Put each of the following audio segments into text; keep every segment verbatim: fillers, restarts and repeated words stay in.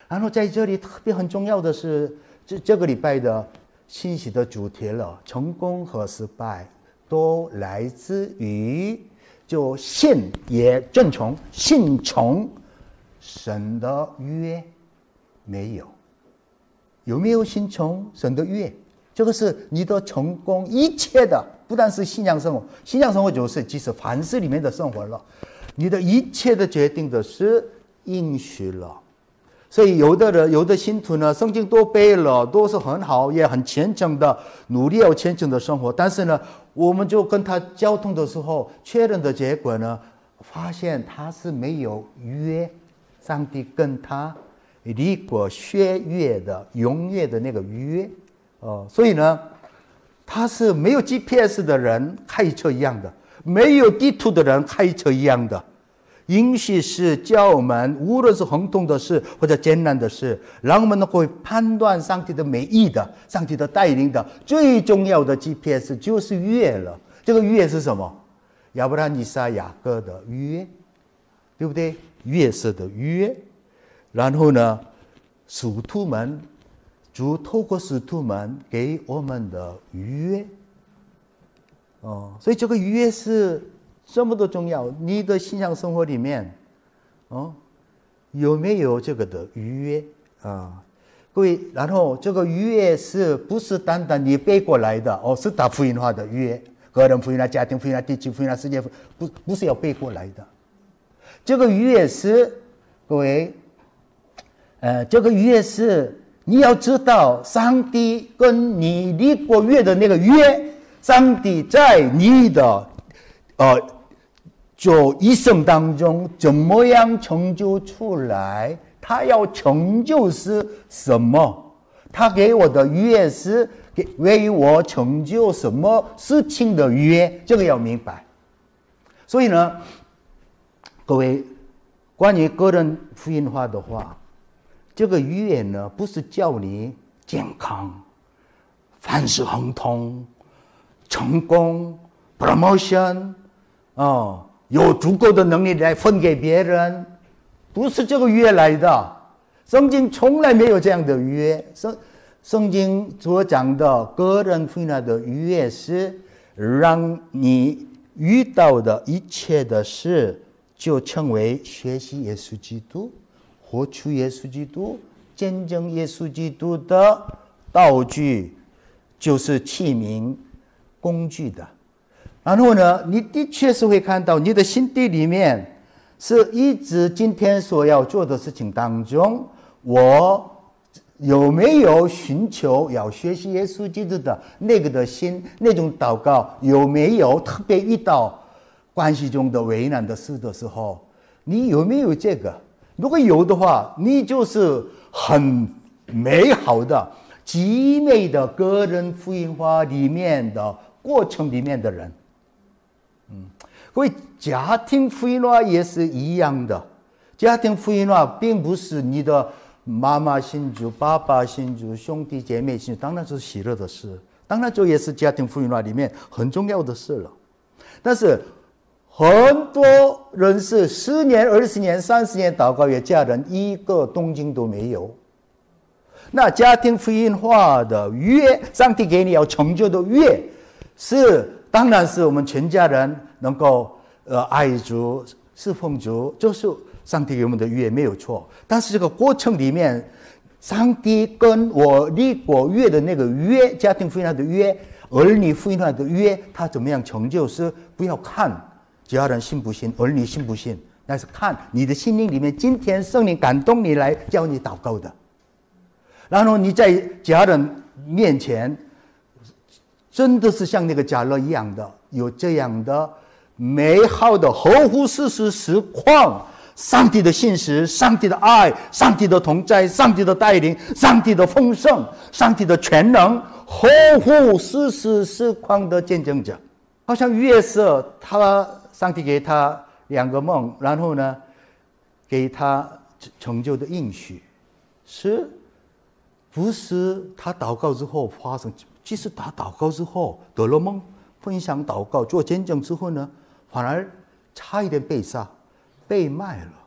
然后在这里特别很重要的是，这这个礼拜的信息的主题了，成功和失败都来自于就信也遵从，信从神的约没有，有没有信从神的约？这个是你的成功一切的，不但是信仰生活，信仰生活就是即使凡事里面的生活了，你的一切的决定的是应许了。所以有的人有的信徒呢，圣经都背了，都是很好，也很虔诚的，努力要虔诚的生活。但是呢，我们就跟他交通的时候，确认的结果呢，发现他是没有约，上帝跟他立过血约的永远的那个约，哦，所以呢，他是没有 G P S 的人开车一样的，没有地图的人开车一样的。应许是叫我们无论是亨通的事或者艰难的事，让我们能够判断上帝的美意的，上帝的带领的，最重要的 G P S 就是约了。这个约是什么？亚伯拉罕、以撒、雅各的约，对不对？约瑟的约。然后呢，使徒们，主透过使徒们给我们的约。哦，所以这个约是这么的重要，你的信仰生活里面，哦，有没有这个的约啊？各位，然后这个约是不是单单你背过来的？哦，是大福音化的约，个人福音啊、家庭福音啊、地区福音啊、世界福音，不不是要背过来的。这个约是，各位，呃，这个约是你要知道，上帝跟你立过约的那个约，上帝在你的，呃。就一生当中怎么样成就出来？他要成就是什么？他给我的约是给为我成就什么事情的约？这个要明白。所以呢，各位，关于个人福音化的话，这个约呢，不是叫你健康、凡事亨通、成功、promotion 哦。有足够的能力来分给别人，不是这个约来的。圣经从来没有这样的约。圣圣经所讲的个人福音的约是让你遇到的一切的事，就成为学习耶稣基督、活出耶稣基督、见证耶稣基督的道具，就是器皿、工具的。然后呢，你的确是会看到你的心底里面是一直今天所要做的事情当中，我有没有寻求要学习耶稣基督的那个的心，那种祷告有没有特别遇到关系中的为难的事的时候，你有没有这个？如果有的话，你就是很美好的极美的个人福音化里面的过程里面的人。嗯，各位，家庭福音化也是一样的。家庭福音化并不是你的妈妈信主、爸爸信主、兄弟姐妹信主，当然是喜乐的事，当然这也是家庭福音化里面很重要的事了。但是很多人是十年、二十年、三十年祷告给家人，一个动静都没有。那家庭福音化的约，上帝给你要成就的约，是当然是我们全家人能够呃爱主、侍奉主，就是上帝给我们的约没有错。但是这个过程里面，上帝跟我立过约的那个约，家庭福音化的约、儿女福音化的约，他怎么样成就？是不要看家人信不信，儿女信不信，但是看你的心灵里面，今天圣灵感动你来教你祷告的。然后你在家人面前，真的是像那个迦勒一样的，有这样的美好的合乎事实实况，上帝的信实、上帝的爱、上帝的同在、上帝的带领、上帝的丰盛、上帝的全能，合乎事实实况的见证者。好像约瑟，他上帝给他两个梦，然后呢，给他成就的应许，是不是他祷告之后发生？其实他祷告之后得了梦，分享祷告做见证之后呢，反而差一点被杀、被卖了。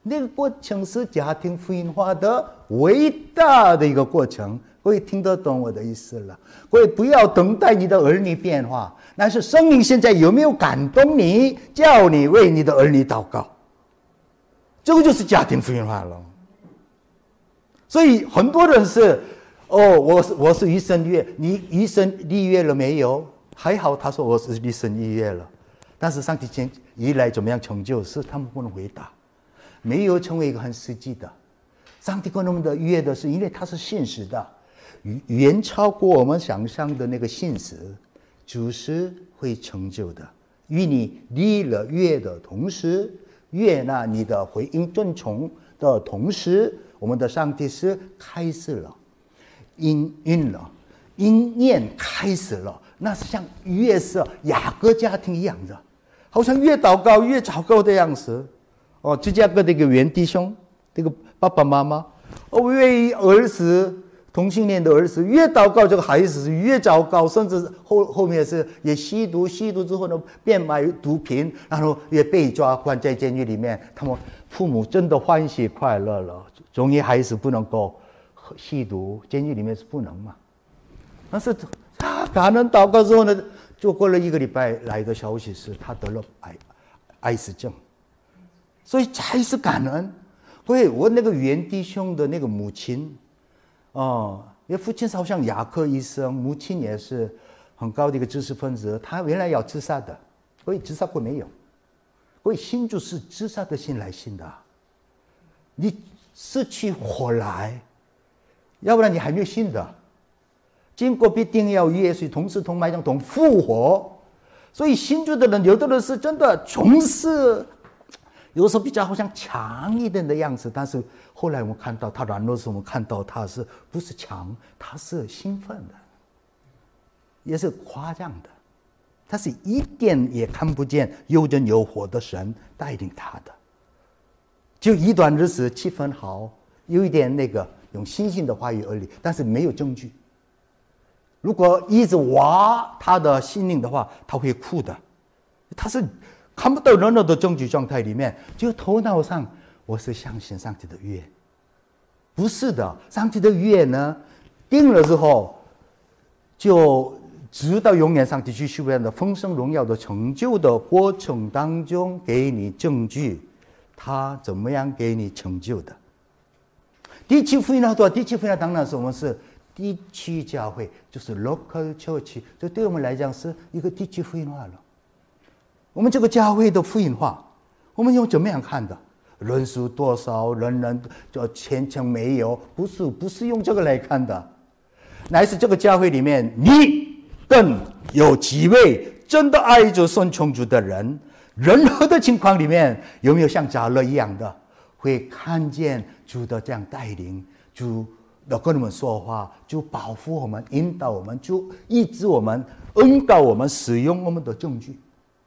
那个过程是家庭福音化的伟大的一个过程。各位听得懂我的意思了？各位不要等待你的儿女变化，但是圣灵现在有没有感动你，叫你为你的儿女祷告？这个就是家庭福音化了。所以很多人是，哦，我是我是一生立约，你一生立约了没有？还好，他说我是一生立约了，但是上帝前一来怎么样成就，是他们不能回答，没有成为一个很实际的。上帝跟我们的约的是，因为它是现实的。远超过我们想象的那个现实，就是会成就的。与你立了约的同时，悦纳你的回应遵从的同时，我们的上帝是开始了，应运了，应验开始了。那是像约瑟雅各家庭一样的，好像越祷告越祷告的样子。哦，芝加哥的一个原弟兄，这个爸爸妈妈，哦，为儿子。同性恋的儿子越祷告，这个孩子是越糟糕，甚至后后面是也吸毒，吸毒之后呢，变卖毒品，然后也被抓关在监狱里面。他们父母真的欢喜快乐了，终于孩子不能够吸毒，监狱里面是不能嘛。但是他感恩祷告之后呢，就过了一个礼拜，来的消息是他得了癌癌死症，所以才是感恩。对，我那个原弟兄的那个母亲。哦，因为父亲好像牙科医生，母亲也是很高的一个知识分子。他原来要自杀的，所以自杀过没有？所以信就是自杀的心来信的。你失去活来，要不然你还没有信的。经过必定要与耶稣同死同埋葬同复活。所以信主的人，有的人是真的从事。有时候比较好像强一点的样子，但是后来我们看到他软弱时，我们看到他是不是强，他是兴奋的，也是夸张的，他是一点也看不见有真有活的神带领他的。就一段日子气氛好，有一点那个用星星的话语而已，但是没有证据。如果一直挖他的心灵的话，他会哭的，他是。看不到任何的证据状态里面，就头脑上我是相信上帝的约，不是的，上帝的约呢定了之后，就直到永远，上帝去修炼的丰盛荣耀的成就的过程当中，给你证据，他怎么样给你成就的。地区福音化，地区福音化当然是我们是地区教会，就是 local church， 这对我们来讲是一个地区福音化了。我们这个教会的福音化，我们用怎么样看的？人数多少，人人就虔诚没有？不是，不是用这个来看的，乃是这个教会里面，你更有几位真的爱着顺从主的人，任何的情况里面，有没有像迦勒一样的，会看见主的这样带领，主的跟我们说话，就保护我们，引导我们，就医治我们，恩告我们，使用我们的证据。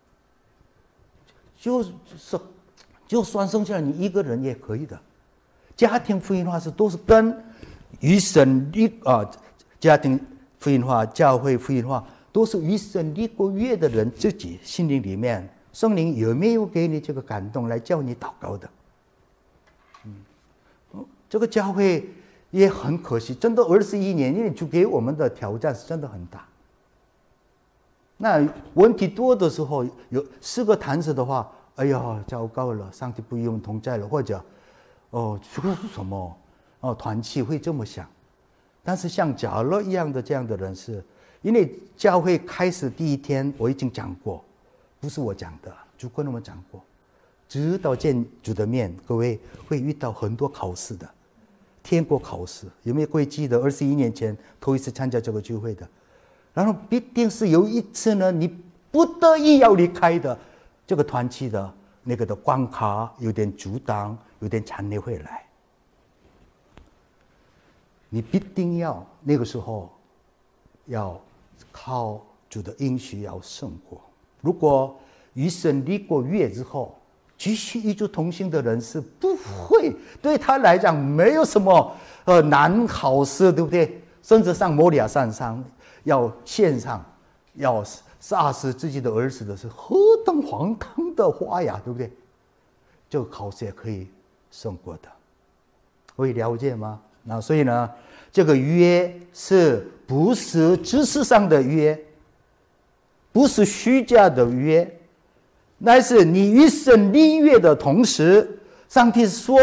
就是就算剩下你一个人也可以的。家庭福音化是都是跟与神立啊，家庭福音化、教会福音化都是与神立过约的人自己心灵里面，圣灵有没有给你这个感动来叫你祷告的？嗯，这个教会也很可惜，真的二十一年，因为主给我们的挑战是真的很大。那问题多的时候，有四个坛子的话，哎呀，糟糕了，上帝不与我们同在了，或者，哦，这个是什么？哦，团契会这么想。但是像迦勒一样的这样的人是，因为教会开始第一天我已经讲过，不是我讲的，主跟我们讲过，直到见主的面，各位会遇到很多考试的，天国考试。有没有各位记得二十一年前头一次参加这个聚会的？然后必定是有一次呢，你不得已要离开的这个团契的那个的关卡有点阻挡，有点残留会来。你必定要那个时候要靠主的应许要胜过。如果与神立过约之后，继续与主同行的人是不会对他来讲没有什么呃难考试，对不对？甚至上摩利亚山上。要献上，要杀死自己的儿子的是何等荒唐的话呀，对不对？这个考试也可以胜过的。会了解吗？那所以呢，这个约是不是知识上的约，不是虚假的约，乃是你与神立约的同时，上帝说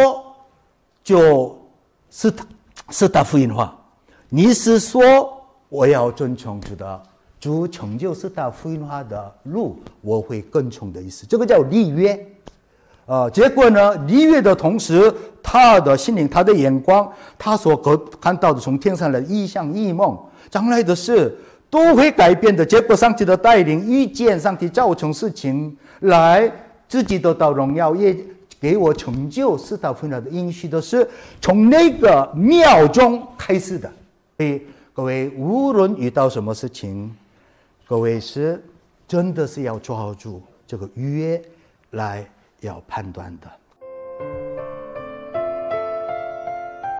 就是他是他福音化。你是说我要遵从主的，主成就是他福音化的路，我会跟从的意思，这个叫立约。呃，结果呢，立约的同时，他的心灵、他的眼光，他所看到的从天上的异象、异梦，将来的事都会改变的。结果，上帝的带领，遇见上帝造成事情，来自己得到荣耀，也给我成就，是他福音的应许的事，从那个秒钟开始的。所以，各位无论遇到什么事情，各位是真的是要抓住这个约来要判断的。